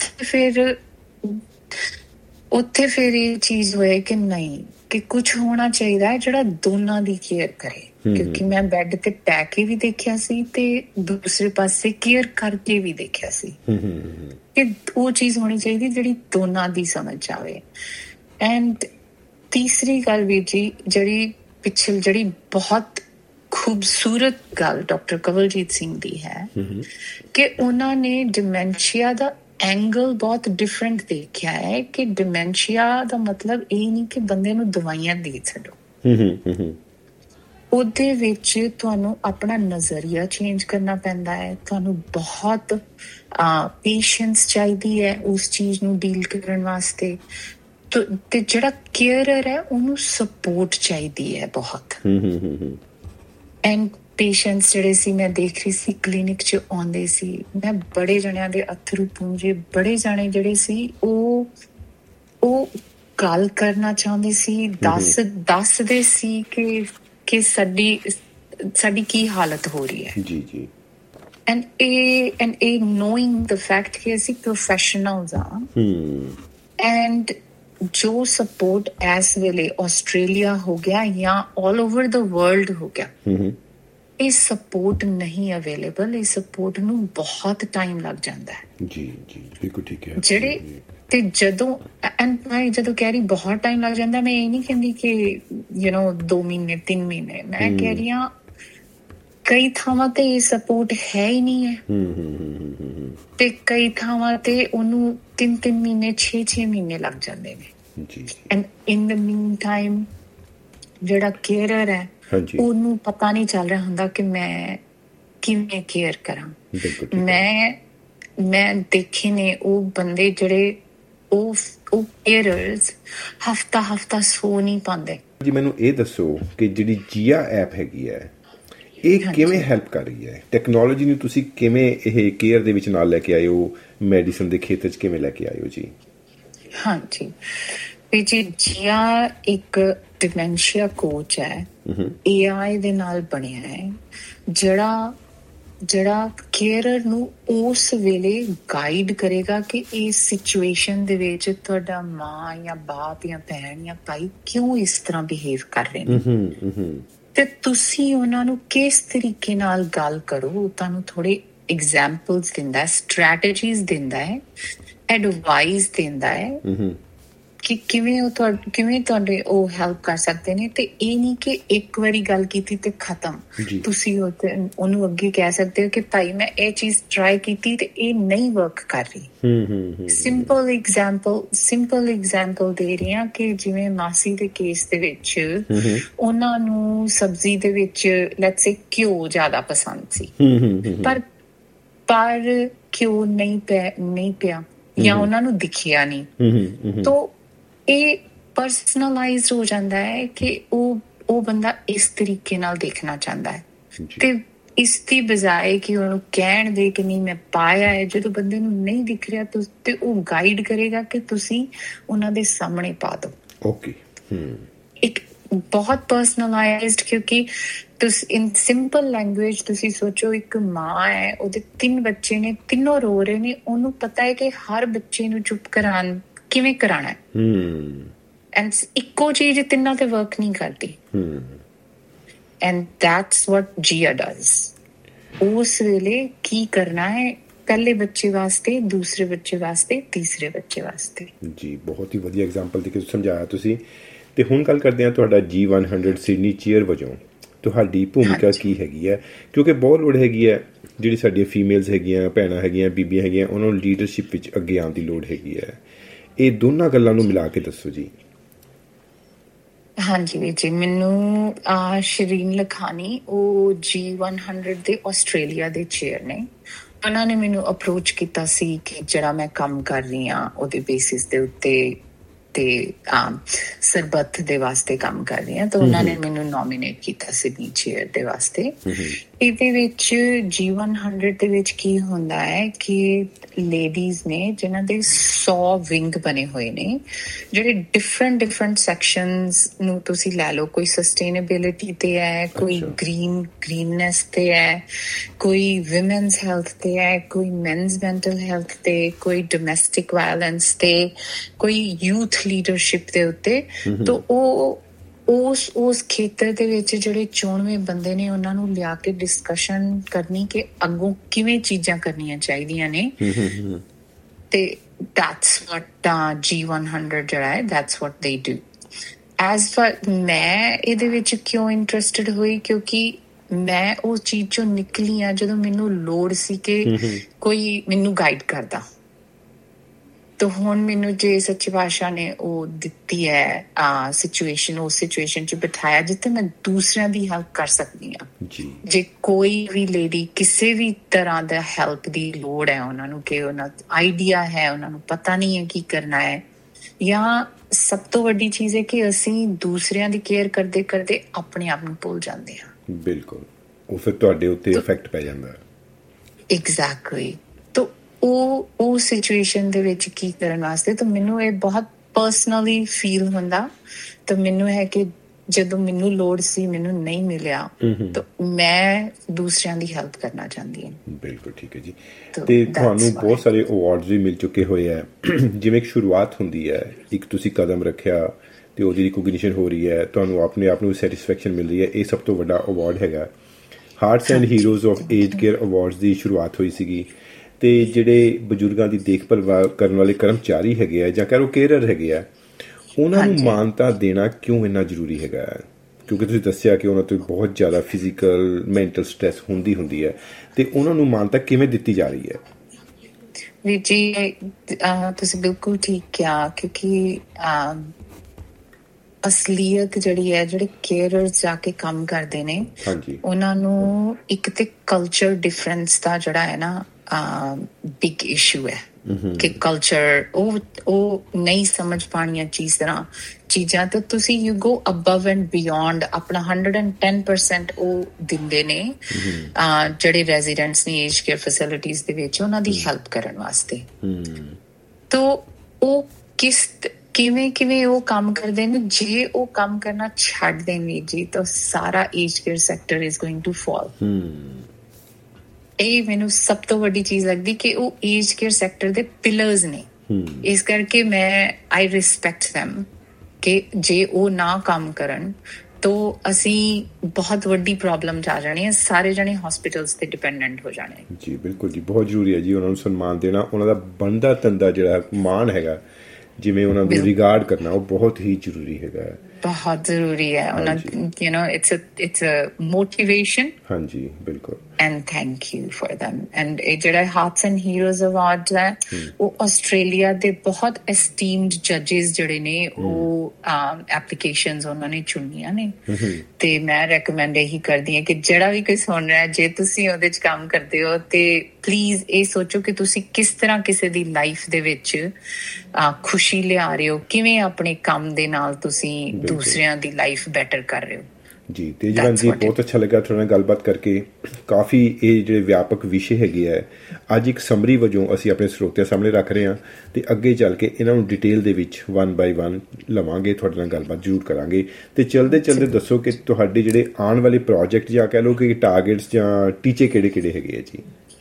ਉੱਥੇ ਫਿਰ ਇਹ ਚੀਜ਼ ਹੋਈ ਕਿ ਨਹੀਂ, ਕਿ ਕੁਛ ਹੋਣਾ ਚਾਹੀਦਾ ਹੈ ਜਿਹੜਾ ਦੋਨਾਂ ਦੀ ਕੇਅਰ ਕਰੇ। ਕਿਉਂਕਿ ਮੈਂ ਬੈੱਡ ਤੇ ਪੈ ਕੇ ਵੀ ਦੇਖਿਆ ਸੀ ਤੇ ਦੂਸਰੇ ਪਾਸੇ ਕੇਅਰ ਕਰਕੇ ਵੀ ਦੇਖਿਆ ਸੀ ਕਿ ਉਹ ਚੀਜ਼ ਹੋਣੀ ਚਾਹੀਦੀ ਜਿਹੜੀ ਦੋਨਾਂ ਦੀ ਸਮਝ ਆਵੇ। ਐਂਡ ਤੀਸਰੀ ਗੱਲ ਵੀ ਜੀ ਜਿਹੜੀ ਬਹੁਤ ਖੂਬਸੂਰਤ ਗੱਲ ਡਾਕਟਰ ਕਵਲਜੀਤ ਸਿੰਘ ਦੀ ਹੈ ਕਿ ਉਹਨਾਂ ਨੇ ਡਿਮੈਂਸ਼ੀਆ ਦਾ ਐਂਗਲ ਬਹੁਤ ਡਿਫਰੈਂਟ ਦੇਖਿਆ ਹੈ ਕਿ ਡਿਮੈਂਸ਼ੀਆ ਦਾ ਮਤਲਬ ਇਹ ਨਹੀਂ ਕਿ ਬੰਦੇ ਨੂੰ ਦਵਾਈਆਂ ਦੇ ਛੱਡੋ। ਉਹਦੇ ਵਿੱਚ ਤੁਹਾਨੂੰ ਆਪਣਾ ਨਜ਼ਰੀਆ ਚੇਂਜ ਕਰਨਾ ਪੈਂਦਾ ਹੈ, ਤੁਹਾਨੂੰ ਬਹੁਤ ਪੇਸ਼ੈਂਸ ਚਾਹੀਦੀ ਹੈ ਉਸ ਚੀਜ਼ ਨੂੰ ਡੀਲ ਕਰਨ ਵਾਸਤੇ। ਤੇ ਜਿਹੜਾ ਕੇਅਰਰ ਹੈ ਉਹਨੂੰ ਸਪੋਰਟ ਚਾਹੀਦੀ ਹੈ ਬਹੁਤ। ਐਂਡ ਪੇਸ਼ੈਂਟਸ ਜਿਹੜੇ ਸੀ ਮੈਂ ਦੇਖ ਰਹੀ ਸੀ ਕਲੀਨਿਕ 'ਚ ਆਉਂਦੇ ਸੀ, ਮੈਂ ਬੜੇ ਜਣਿਆਂ ਦੇ ਅਥਰੂ ਪੂੰਝੇ, ਬੜੇ ਜਾਣੇ ਜਿਹੜੇ ਸੀ ਉਹ ਗੱਲ ਕਰਨਾ ਚਾਹੁੰਦੇ ਸੀ, ਦੱਸਦੇ ਸੀ ਕਿ ਸਾਡੀ ਕੀ ਹਾਲਤ ਹੋ ਰਹੀ ਹੈ ਜੀ। ਐਂਡ ਇਹ ਨੋਇੰਗ ਦ ਫੈਕਟ ਕਿ ਅਸੀਂ ਪ੍ਰੋਫੈਸ਼ਨਲਸ ਆ ਐਂਡ ਜੋ ਸਪੋਰਟ ਇਸ ਵੇਲੇ ਆਸਟ੍ਰੇਲੀਆ ਹੋ ਗਿਆ ਜਾਂ ਆਲ ਓਵਰ ਦ ਵਰਲਡ ਹੋ ਗਿਆ, ਇਹ ਸਪੋਰਟ ਨਹੀਂ ਅਵੇਲੇਬਲ। ਇਹ ਸਪੋਰਟ ਨੂੰ ਬਹੁਤ ਟਾਈਮ ਲੱਗ ਜਾਂਦਾ ਹੈ ਜੀ। ਬਿਲਕੁਲ ਠੀਕ ਹੈ। ਜਿਹੜੇ ਤੇ ਜਦੋਂ ਮੈਂ ਕਹਿ ਰਹੀ ਬਹੁਤ ਟਾਈਮ ਲੱਗ ਜਾਂਦਾ, ਮੈਂ ਇਹ ਨਹੀਂ ਕਹਿੰਦੀ ਕਿ 2 ਮਹੀਨੇ 3 ਮਹੀਨੇ, ਮੈਂ ਕਹਿ ਰਹੀ ਹਾਂ ਕਈ ਥਾਵਾਂ ਤੇ ਇਹ ਸਪੋਰਟ ਹੈ ਹੀ ਨਹੀਂ ਹੈ ਤੇ ਕਈ ਥਾਵਾਂ ਤੇ ਉਹਨੂੰ 3 ਮਹੀਨੇ 6 ਮਹੀਨੇ ਲੱਗ ਜਾਂਦੇ ਨੇ ਜੀ। And in the mean time ਜਿਹੜਾ ਕੇਅਰਰ ਹੈ ਉਹਨੂੰ ਪਤਾ ਨਹੀਂ ਚੱਲ ਰਿਹਾ ਹੁੰਦਾ ਕਿ ਮੈਂ ਕਿਵੇਂ ਕੇਅਰ ਕਰਾਂ। ਮੈਂ ਦੇਖੇ ਨੇ ਉਹ ਬੰਦੇ ਜਿਹੜੇ ਉਹ ਕੇਅਰਰਸ ਹਫਤਾ ਸੋ ਨਹੀਂ ਪਾਉਂਦੇ ਜੀ। ਮੈਨੂੰ ਇਹ ਦੱਸੋ ਕਿ ਜਿਹੜੀ ਜੀਆ ਐਪ ਹੈਗੀ ਹੈ ਇਹ ਕਿਵੇਂ ਹੈਲਪ ਕਰ ਰਹੀ ਹੈ? ਟੈਕਨੋਲੋਜੀ ਨੂੰ ਤੁਸੀਂ ਕਿਵੇਂ ਇਹ ਕੇਅਰ ਦੇ ਵਿੱਚ ਨਾਲ ਲੈ ਕੇ ਆਏ ਹੋ, ਮੈਡੀਸਨ ਦੇ ਖੇਤਰ 'ਚ ਕਿਵੇਂ ਲੈ ਕੇ ਆਏ ਹੋ ਜੀ? ਹਾਂਜੀ ਜੀ, ਜੀਆ ਇੱਕ ਡਿਮੈਂਸ਼ੀਆ ਕੋਚ ਹੈ, AI ਦੇ ਨਾਲ ਬਣਿਆ ਹੈ, ਜਿਹੜਾ ਕੇਅਰਰ ਨੂੰ ਉਸ ਵੇਲੇ ਗਾਈਡ ਕਰੇਗਾ ਕਿ ਇਸ ਸਿਚੁਏਸ਼ਨ ਦੇ ਵਿੱਚ ਤੁਹਾਡਾ ਮਾਂ ਜਾਂ ਬਾਪ ਜਾਂ ਭੈਣ ਜਾਂ ਭਾਈ ਕਿਉਂ ਇਸ ਤਰ੍ਹਾਂ ਬਿਹੇਵ ਕਰ ਰਹੇ ਨੇ ਤੇ ਤੁਸੀਂ ਉਹਨਾਂ ਨੂੰ ਕਿਸ ਤਰੀਕੇ ਨਾਲ ਗੱਲ ਕਰੋ। ਤੁਹਾਨੂੰ ਥੋੜੇ ਐਗਜ਼ਾਮਪਲਸ ਦਿੰਦਾ ਹੈ, ਸਟ੍ਰੈਟੇਜੀਜ਼ ਦਿੰਦਾ ਹੈ, ਐਡਵਾਈਸ ਦਿੰਦਾ ਹੈ ਕਿ ਕਿਵੇਂ ਤੁਹਾਡੇ ਉਹ ਹੈਲਪ ਕਰ ਸਕਦੇ ਨੇ। ਤੇ ਇਹ ਨਹੀਂ ਕਿ ਇੱਕ ਵਾਰੀ ਗੱਲ ਕੀਤੀ ਤੇ ਖਤਮ। ਤੁਸੀਂ ਉਹਨੂੰ ਅੱਗੇ ਕਹਿ ਸਕਦੇ ਹੋ ਕਿ ਭਾਈ ਮੈਂ ਇਹ ਚੀਜ਼ ਟਰਾਈ ਕੀਤੀ ਤੇ ਇਹ ਨਹੀਂ ਵਰਕ ਕਰ ਰਹੀ। ਸਿੰਪਲ ਐਗਜ਼ਾਮਪਲ ਦੇ ਰਹੀ ਹਾਂ ਕਿ ਜਿਵੇਂ ਮਾਸੀ ਦੇ ਕੇਸ ਦੇ ਵਿੱਚ ਉਹਨਾਂ ਨੂੰ ਸਬਜ਼ੀ ਦੇ ਵਿੱਚ ਲੈਟਸ ਸੇ ਘਿਓ ਜ਼ਿਆਦਾ ਪਸੰਦ ਸੀ, ਪਰ ਘਿਓ ਨਹੀਂ ਪਿਆ ਜਾਂ ਉਹਨਾਂ ਨੂੰ ਦਿਖਿਆ ਨਹੀਂ। ਤੋ ਇਹ ਪਰਸਨਲਾਈਜ਼ਡ ਹੋ ਜਾਂਦਾ ਹੈ ਕਿ ਉਹ ਬੰਦਾ ਇਸ ਤਰੀਕੇ ਨਾਲ ਦੇਖਣਾ ਚਾਹੁੰਦਾ ਹੈ। ਤੇ ਇਸ ਦੀ ਬਜਾਏ ਕਿ ਉਹਨੂੰ ਕਹਿਣ ਦੇ ਕਿ ਨਹੀਂ ਮੈਂ ਪਾਇਆ ਹੈ, ਜਦੋਂ ਬੰਦੇ ਨੂੰ ਨਹੀਂ ਦਿਖ ਰਿਹਾ ਤੇ ਉਹ ਗਾਈਡ ਕਰੇਗਾ ਕਿ ਤੁਸੀਂ ਉਹਨਾਂ ਦੇ ਸਾਹਮਣੇ ਪਾ ਦਿਓ। ਓਕੇ, ਇੱਕ ਬਹੁਤ ਪਰਸਨਲਾਈਜ਼ਡ, ਕਿਉਂਕਿ ਤੁਸੀਂ ਇਨ ਸਿੰਪਲ ਲੈਂਗੁਏਜ ਤੁਸੀਂ ਸੋਚੋ ਇੱਕ ਮਾਂ ਹੈ, ਉਹਦੇ 3 ਬੱਚੇ ਨੇ, ਤਿੰਨੋਂ ਰੋ ਰਹੇ ਨੇ, ਉਹਨੂੰ ਪਤਾ ਹੈ ਕਿ ਹਰ ਬੱਚੇ ਨੂੰ ਚੁੱਪ ਕਿਵੇਂ ਕਰਾਉਣਾ ਹੈ। ਐਂਡ ਇੱਕੋ ਚੀਜ਼ ਤਿੰਨਾਂ ਤੇ ਵਰਕ ਨਹੀਂ ਕਰਦੀ। ਐਂਡ ਦੈਟਸ ਵਾਟ ਜੀਆ ਡਜ਼। ਉਸ ਵੇਲੇ ਕੀ ਕਰਨਾ ਹੈ ਪਹਿਲੇ ਬੱਚੇ ਵਾਸਤੇ, ਦੂਸਰੇ ਬੱਚੇ ਵਾਸਤੇ, ਤੀਸਰੇ ਬੱਚੇ ਵਾਸਤੇ। ਜੀ ਬਹੁਤ ਹੀ ਵਧੀਆ ਐਗਜ਼ਾਮਪਲ ਦੇ ਕੇ ਸਮਝਾਇਆ ਤੁਸੀਂ। ਤੇ ਹੁਣ ਗੱਲ ਕਰਦੇ ਹਾਂ ਤੁਹਾਡਾ G100 ਸਿਡਨੀ ਚੇਅਰ ਵਜੋਂ ਤੁਹਾਡੀ ਭੂਮਿਕਾ ਕੀ ਹੈਗੀ ਹੈ, ਕਿਉਂਕਿ ਬਹੁਤ ਲੋੜ ਹੈਗੀ ਹੈ ਜਿਹੜੀ ਸਾਡੀਆਂ ਫੀਮੇਲਸ ਹੈਗੀਆਂ, ਭੈਣਾਂ ਹੈਗੀਆਂ, ਬੀਬੀਆਂ ਹੈਗੀਆਂ, ਉਹਨਾਂ ਨੂੰ ਲੀਡਰਸ਼ਿਪ ਵਿੱਚ ਅੱਗੇ ਆਉਣ ਦੀ ਲੋੜ ਹੈਗੀ ਹੈ। ਇਹ ਦੋਨਾਂ ਗੱਲਾਂ ਨੂੰ ਮਿਲਾ ਕੇ ਦੱਸੋ ਜੀ। ਹਾਂਜੀ ਵੀਰ ਜੀ, ਮੈਨੂੰ ਸ਼ਰੀਨ ਲਖਾਨੀ ਉਹ G100 ਦੇ ਆਸਟ੍ਰੇਲੀਆ ਦੇ ਚੇਅਰ ਨੇ। ਉਹਨਾਂ ਨੇ ਮੈਨੂੰ ਅਪਰੋਚ ਕੀਤਾ ਸੀ ਕਿ ਜਿਹੜਾ ਮੈਂ ਕੰਮ ਕਰ ਰਹੀ ਹਾਂ ਉਹਦੇ ਬੇਸਿਸ ਦੇ ਉੱਤੇ ਤੇ ਸਰਬੱਤ ਦੇ ਵਾਸਤੇ ਕੰਮ ਕਰ ਰਹੀ ਹਾਂ, ਤਾਂ ਉਹਨਾਂ ਨੇ ਮੈਨੂੰ ਨੋਮੀਨੇਟ ਕੀਤਾ ਸਿਡਨੀ ਚੇਅਰ ਦੇ ਵਾਸਤੇ। ਇਹਦੇ ਵਿੱਚ G100 ਦੇ ਵਿੱਚ ਕੀ ਹੁੰਦਾ ਹੈ ਕਿ ਲੇਡੀਜ਼ ਨੇ ਜਿਨ੍ਹਾਂ ਦੇ 100 ਵਿੰਗ ਬਣੇ ਹੋਏ ਨੇ, ਜਿਹੜੇ ਡਿਫਰੈਂਟ ਸੈਕਸ਼ਨਸ ਨੂੰ ਤੁਸੀਂ ਲੈ ਲਓ। ਕੋਈ ਸਸਟੇਨੇਬਿਲਿਟੀ ਤੇ ਹੈ, ਕੋਈ ਗ੍ਰੀਨਨੈਸ ਤੇ ਹੈ, ਕੋਈ ਵਿਮਨਸ ਹੈਲਥ ਤੇ ਹੈ, ਕੋਈ ਮੈਨਸ ਮੈਂਟਲ ਹੈਲਥ ਤੇ, ਕੋਈ ਡੋਮੈਸਟਿਕ ਵਾਇਲੈਂਸ ਤੇ, ਕੋਈ ਯੂਥ ਲੀਡਰਸ਼ਿਪ ਦੇ ਉੱਤੇ। ਤਾਂ ਉਹ ਉਸ ਖੇਤਰ ਦੇ ਵਿੱਚ ਜਿਹੜੇ ਚੋਣਵੇਂ ਬੰਦੇ ਨੇ ਉਹਨਾਂ ਨੂੰ ਲਿਆ ਕੇ ਡਿਸਕਸ਼ਨ ਕਰਨੀ ਕਿ ਅੱਗੋਂ ਕਿਵੇਂ ਚੀਜ਼ਾਂ ਕਰਨੀਆਂ ਚਾਹੀਦੀਆਂ ਨੇ। ਤੇ that's what G100 ਜਿਹੜਾ ਹੈ that's what they do। as far ਮੈਂ ਇਹਦੇ ਵਿੱਚ ਕਿਉਂ ਇੰਟਰਸਟਿਡ ਹੋਈ, ਕਿਉਂਕਿ ਮੈਂ ਉਸ ਚੀਜ਼ ਚੋਂ ਨਿਕਲੀ ਆ ਜਦੋਂ ਮੈਨੂੰ ਲੋੜ ਸੀ ਕਿ ਕੋਈ ਮੈਨੂੰ ਗਾਈਡ ਕਰਦਾ। ਤਾਂ ਹੁਣ ਮੈਨੂੰ ਜੇ ਸੱਚੇ ਪਾਤਸ਼ਾਹ ਨੇ ਉਹ ਦਿੱਤੀ ਹੈ ਸਿਚੁਏਸ਼ਨ, ਉਸ ਸਿਚੁਏਸ਼ਨ 'ਚ ਬਿਠਾਇਆ ਜਿੱਥੇ ਮੈਂ ਦੂਸਰਿਆਂ ਦੀ ਹੈਲਪ ਕਰ ਸਕਦੀ ਹਾਂ। ਜੇ ਕੋਈ ਵੀ ਲੇਡੀ ਕਿਸੇ ਵੀ ਤਰ੍ਹਾਂ ਦਾ ਹੈਲਪ ਦੀ ਲੋੜ ਹੈ ਉਹਨਾਂ ਨੂੰ, ਕਿ ਉਹਨਾਂ ਆਈਡੀਆ ਹੈ, ਉਹਨਾਂ ਨੂੰ ਪਤਾ ਨਹੀਂ ਹੈ ਕੀ ਕਰਨਾ ਹੈ, ਜਾਂ ਸਭ ਤੋਂ ਵੱਡੀ ਚੀਜ਼ ਹੈ ਕਿ ਅਸੀਂ ਦੂਸਰਿਆਂ ਦੀ ਕੇਅਰ ਕਰਦੇ ਕਰਦੇ ਆਪਣੇ ਆਪ ਨੂੰ ਭੁੱਲ ਜਾਂਦੇ ਹਾਂ। ਬਿਲਕੁਲ, ਉਹ ਫਿਰ ਤੁਹਾਡੇ ਉੱਤੇ ਇਫੈਕਟ ਪੈ ਜਾਂਦਾ। ਐਗਜ਼ੈਕਟਲੀ। ਉਹ ਸਿਚੁਏਸ਼ਨ ਦੇ ਵਿੱਚ ਕੀ ਕਰਨ ਵਾਸਤੇ ਤਾਂ ਮੈਨੂੰ ਇਹ ਬਹੁਤ ਪਰਸਨਲੀ ਫੀਲ ਹੁੰਦਾ। ਤਾਂ ਮੈਨੂੰ ਹੈ ਕਿ ਜਦੋਂ ਮੈਨੂੰ ਲੋੜ ਸੀ, ਮੈਨੂੰ ਨਹੀਂ ਮਿਲਿਆ, ਤਾਂ ਮੈਂ ਦੂਸਰਿਆਂ ਦੀ ਹੈਲਪ ਕਰਨਾ ਚਾਹੁੰਦੀ ਹਾਂ। ਬਿਲਕੁਲ ਠੀਕ ਹੈ ਜੀ। ਤੇ ਤੁਹਾਨੂੰ ਬਹੁਤ ਸਾਰੇ ਅਵਾਰਡਸ ਵੀ ਮਿਲ ਚੁੱਕੇ ਹੋਏ ਹੈ। ਜਿਵੇਂ ਇੱਕ ਸ਼ੁਰੂਆਤ ਹੁੰਦੀ ਹੈ, ਇੱਕ ਤੁਸੀਂ ਕਦਮ ਰੱਖਿਆ ਤੇ ਉਹਦੀ ਰਿਕੋਗਨੀਸ਼ਨ ਹੋ ਰਹੀ ਹੈ, ਤੁਹਾਨੂੰ ਆਪਣੇ ਆਪ ਨੂੰ ਸੈਟਿਸਫੈਕਸ਼ਨ ਮਿਲ ਰਹੀ ਹੈ। ਇਹ ਸਭ ਤੋਂ ਵੱਡਾ ਅਵਾਰਡ ਹੈਗਾ। Hearts and heroes of age care awards ਦੀ ਸ਼ੁਰੂਆਤ ਹੋਈ ਸੀਗੀ। ਤੇ ਜਿਹੜੇ ਬਜ਼ੁਰਗਾਂ ਦੀ ਦੇਖਭਾਲ ਕਰਨ ਵਾਲੇ ਕਰਮਚਾਰੀ ਹੈਗੇ ਆ ਜਾਂ ਕਹਿ ਲਓ ਕੇਅਰਰ ਹੈਗੇ ਆ, ਉਹਨਾਂ ਨੂੰ ਮਾਨਤਾ ਦੇਣਾ ਕਿਉਂ ਇੰਨਾ ਜ਼ਰੂਰੀ ਹੈਗਾ? ਕਿਉਂਕਿ ਤੁਸੀਂ ਦੱਸਿਆ ਕਿ ਉਹਨਾਂ ਤੋਂ ਬਹੁਤ ਜ਼ਿਆਦਾ ਫਿਜ਼ੀਕਲ ਮੈਂਟਲ ਸਟ੍ਰੈਸ ਹੁੰਦੀ ਹੈ, ਤੇ ਉਹਨਾਂ ਨੂੰ ਮਾਨਤਾ ਕਿਵੇਂ ਦਿੱਤੀ ਜਾ ਰਹੀ ਹੈ? ਵੀਰ ਜੀ, ਤੁਸੀਂ ਬਿਲਕੁਲ ਠੀਕ ਕਿਹਾ, ਕਿਉਂਕਿ ਅਸਲੀਅਤ ਜਿਹੜੀ ਹੈ, ਜਿਹੜੇ ਕੇਅਰਰਸ ਜਾ ਕੇ ਕੰਮ ਕਰਦੇ ਨੇ, ਉਹਨਾਂ ਨੂੰ ਇੱਕ ਤੇ ਕਲਚਰ ਡਿਫਰੈਂਸ ਦਾ ਜਿਹੜਾ ਹੈ ਨਾ ਬਿਗ ਇਸ਼ੂ ਹੈ ਕਿ ਕਲਚਰ ਉਹ ਨਹੀਂ ਸਮਝ ਪਾਣੀਆਂ ਚੀਜ਼ਾਂ ਤੇ ਤੁਸੀਂ you go above and beyond ਆਪਣਾ 110% ਉਹ ਦਿੰਦੇ ਨੇ ਜਿਹੜੇ ਰੈਜ਼ੀਡੈਂਟਸ ਨੇ ਏਜ ਕੇਅਰ ਫੈਸਿਲਿਟੀਜ਼ ਦੇ ਵਿੱਚ ਉਹਨਾਂ ਦੀ ਹੈਲਪ ਕਰਨ ਵਾਸਤੇ। ਤੋ ਉਹ ਕਿਵੇਂ ਉਹ ਕੰਮ ਕਰਦੇ ਨੇ। ਜੇ ਉਹ ਕੰਮ ਕਰਨਾ ਛੱਡ ਦੇਣਗੇ ਜੀ ਤਾਂ ਸਾਰਾ age care sector is going to fall. ਇਹ ਮੈਨੂੰ ਸਭ ਤੋਂ ਵੱਡੀ ਚੀਜ਼ ਲੱਗਦੀ ਕਿ ਉਹ ਏਜ ਕੇਅਰ ਸੈਕਟਰ ਦੇ ਪਿਲਰਸ ਨੇ। ਇਸ ਕਰਕੇ ਮੈਂ ਆਈ ਰਿਸਪੈਕਟ them ਕਿ ਜੇ ਉਹ ਨਾ ਕੰਮ ਕਰਨ ਤਾਂ ਅਸੀਂ ਬਹੁਤ ਵੱਡੀ ਪ੍ਰੋਬਲਮ 'ਚ ਆ ਜਾਣੀ ਹੈ। ਸਾਰੇ ਜਣੇ ਹਸਪੀਟਲਸ ਤੇ ਡਿਪੈਂਡੈਂਟ ਹੋ ਜਾਣੇ। ਜੀ ਬਿਲਕੁਲ ਜੀ, ਬਹੁਤ ਜ਼ਰੂਰੀ ਹੈ ਜੀ ਉਹਨਾਂ ਨੂੰ ਸਨਮਾਨ ਦੇਣਾ, ਉਹਨਾਂ ਦਾ ਬਣਦਾ ਧੰਦਾ ਜਿਹੜਾ ਮਾਣ ਹੈਗਾ ਜਿਵੇਂ ਉਹਨਾਂ ਨੂੰ ਰਿਗਾਰਡ ਕਰਨਾ ਉਹ ਬਹੁਤ ਹੀ ਜ਼ਰੂਰੀ ਹੈਗਾ ਹੈ। ਬਹੁਤ ਜ਼ਰੂਰੀ ਹੈ ਉਹਨਾਂ you know it's a motivation। ਹਾਂਜੀ ਬਿਲਕੁਲ। and thank you for them। and ਇਹ ਜਿਹੜਾ Hearts and Heroes Award ਹੈ ਉਹ ਆਸਟ੍ਰੇਲੀਆ ਦੇ ਬਹੁਤ esteemed judges ਜਿਹੜੇ ਨੇ ਉਹ ਐਪਲੀਕੇਸ਼ਨਸ ਉਹਨਾਂ ਨੇ ਚੁਣੀਆਂ ਨੇ ਤੇ ਮੈਂ ਰეკਮੈਂਡ ਇਹੀ ਕਰਦੀ ਹਾਂ ਕਿ ਜਿਹੜਾ ਵੀ ਕੋਈ ਸੁਣ ਰਿਹਾ ਜੇ ਤੁਸੀਂ ਉਹਦੇ 'ਚ ਕੰਮ ਕਰਦੇ ਹੋ ਤੇ ਪਲੀਜ਼ ਇਹ ਸੋਚੋ ਕਿ ਤੁਸੀਂ ਕਿਸ ਤਰ੍ਹਾਂ ਕਿਸੇ ਦੀ ਲਾਈਫ ਦੇ ਵਿੱਚ ਖੁਸ਼ੀ ਲਿਆ ਰਹੇ ਹੋ, ਕਿਵੇਂ ਆਪਣੇ ਕੰਮ ਦੇ ਨਾਲ ਤੁਸੀਂ ਦੂਸਰਿਆਂ ਦੀ ਲਾਈਫ ਬੈਟਰ ਕਰ ਰਹੇ ਹੋ। ਜੀ ਤੇਜਵੰਤ ਜੀ ਬਹੁਤ ਅੱਛਾ ਲੱਗਾ ਤੁਹਾਡੇ ਨਾਲ ਗੱਲਬਾਤ ਕਰਕੇ। ਕਾਫੀ ਇਹ ਜਿਹੜੇ ਵਿਆਪਕ ਵਿਸ਼ੇ ਹੈਗੇ ਹੈ ਅੱਜ ਇੱਕ ਸਮਰੀ ਵਜੋਂ ਅਸੀਂ ਆਪਣੇ ਸਰੋਤਿਆਂ ਸਾਹਮਣੇ ਰੱਖ ਰਹੇ ਹਾਂ ਤੇ ਅੱਗੇ ਚੱਲ ਕੇ ਇਹਨਾਂ ਨੂੰ ਡਿਟੇਲ ਦੇ ਵਿੱਚ 1 by 1 ਲਵਾਂਗੇ, ਤੁਹਾਡੇ ਨਾਲ ਗੱਲਬਾਤ ਜ਼ਰੂਰ ਕਰਾਂਗੇ। ਤੇ ਚਲਦੇ ਦੱਸੋ ਕਿ ਤੁਹਾਡੇ ਜਿਹੜੇ ਆਉਣ ਵਾਲੇ ਪ੍ਰੋਜੈਕਟ ਜਾਂ ਕਹਿ ਲਓ ਕਿ ਟਾਰਗੇਟਸ ਜਾਂ ਟੀਚੇ ਕਿਹੜੇ ਹੈਗੇ ਆ ਜੀ?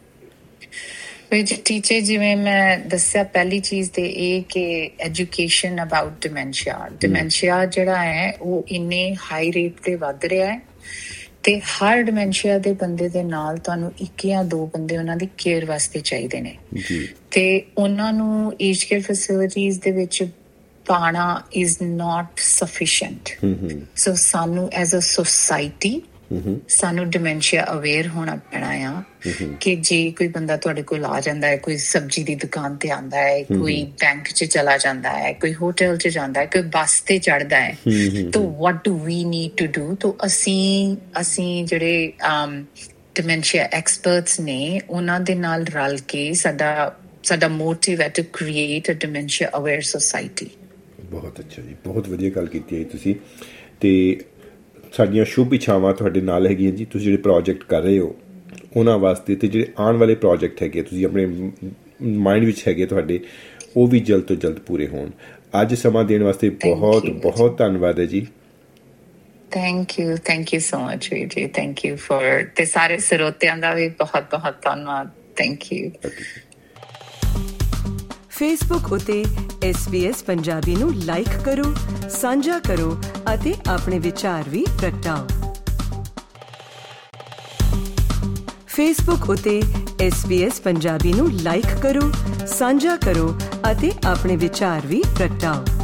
ਟੀਚੇ ਜਿਵੇਂ ਮੈਂ ਦੱਸਿਆ ਪਹਿਲੀ ਚੀਜ਼ ਤੇ ਇਹ ਕਿ ਐਜੂਕੇਸ਼ਨ ਅਬਾਊਟ ਡਿਮੈਂਸ਼ੀਆ ਜਿਹੜਾ ਹੈ ਉਹ ਇੰਨੇ ਹਾਈ ਰੇਟ ਤੇ ਵੱਧ ਰਿਹਾ ਹੈ ਤੇ ਹਰ ਡਿਮੈਂਸ਼ੀਆ ਦੇ ਬੰਦੇ ਦੇ ਨਾਲ ਤੁਹਾਨੂੰ 1 ਜਾਂ 2 ਬੰਦੇ ਉਹਨਾਂ ਦੀ ਕੇਅਰ ਵਾਸਤੇ ਚਾਹੀਦੇ ਨੇ ਤੇ ਉਹਨਾਂ ਨੂੰ ਏਜ ਕੇਅਰ ਫੈਸਿਲਿਟੀਜ਼ ਦੇ ਵਿੱਚ ਪਾਣਾ ਇਜ਼ ਨਾਟ ਸਫੀਸ਼ੀਐਂਟ। ਸੋ ਸਾਨੂੰ ਐਜ਼ ਅ ਸੋਸਾਇਟੀ ਸਾਨੂੰ ਡਿਮੈਂਸ਼ੀਆ ਅਵੇਅਰ ਹੋਣਾ ਪੈਣਾ ਆ ਕਿ ਜੇ ਕੋਈ ਬੰਦਾ ਤੁਹਾਡੇ ਕੋਲ ਆ ਜਾਂਦਾ ਹੈ, ਕੋਈ ਸਬਜ਼ੀ ਦੀ ਦੁਕਾਨ ਤੇ ਆਉਂਦਾ ਹੈ, ਕੋਈ ਬੈਂਕ 'ਚ ਚਲਾ ਜਾਂਦਾ ਹੈ, ਕੋਈ ਹੋਟਲ 'ਚ ਜਾਂਦਾ ਹੈ, ਕੋਈ ਬੱਸ ਤੇ ਚੜ੍ਹਦਾ ਹੈ ਤਾਂ what do we need to do? ਤਾਂ ਅਸੀਂ ਜਿਹੜੇ ਡਿਮੈਂਸ਼ੀਆ ਐਕਸਪਰਟਸ ਨੇ ਉਹਨਾਂ ਦੇ ਨਾਲ ਰਲ ਕੇ ਸਾਡਾ ਮੋਟਿਵ ਹੈ to create a dementia aware society. ਬਹੁਤ ਅੱਛਾ ਜੀ, ਬਹੁਤ ਵਧੀਆ ਗੱਲ ਕੀਤੀ ਹੈ ਤੁਸੀਂ। ਤੇ ਸਾਡੀਆਂ ਸ਼ੁਭ ਇੱਛਾਵਾਂ ਤੁਹਾਡੇ ਨਾਲ ਹੈਗੀਆਂ ਜੀ। ਤੁਸੀਂ ਜਿਹੜੇ ਪ੍ਰੋਜੈਕਟ ਕਰ ਰਹੇ ਹੋ ਉਹਨਾਂ ਵਾਸਤੇ ਤੇ ਜਿਹੜੇ ਆਉਣ ਵਾਲੇ ਪ੍ਰੋਜੈਕਟ ਹੈਗੇ ਤੁਸੀਂ ਆਪਣੇ ਮਾਈਂਡ ਵਿੱਚ ਹੈਗੇ ਤੁਹਾਡੇ ਉਹ ਵੀ ਜਲਦ ਤੋਂ ਜਲਦ ਪੂਰੇ ਹੋਣ। ਅੱਜ ਸਮਾਂ ਦੇਣ ਵਾਸਤੇ ਬਹੁਤ ਧੰਨਵਾਦ ਹੈ ਜੀ। ਥੈਂਕ ਯੂ ਸੋ ਮਚ ਵੀਰ ਜੀ। ਥੈਂਕ ਯੂ ਫॉर ਤੇ ਸਾਰੇ ਸਰੋਤਿਆਂ ਦਾ ਵੀ ਬਹੁਤ ਧੰਨਵਾਦ। Thank you. ਫੇਸਬੁੱਕ ਉਤੇ SBS ਪੰਜਾਬੀ ਨੂੰ ਲਾਈਕ ਕਰੋ, ਸਾਂਝਾ ਕਰੋ ਅਤੇ ਆਪਣੇ ਵਿਚਾਰ ਵੀ ਪ੍ਰਗਟਾਓ। ਫੇਸਬੁੱਕ ਉਤੇ SBS ਪੰਜਾਬੀ ਨੂੰ ਲਾਈਕ ਕਰੋ, ਸਾਂਝਾ ਕਰੋ ਅਤੇ ਆਪਣੇ ਵਿਚਾਰ ਵੀ ਪ੍ਰਗਟਾਓ।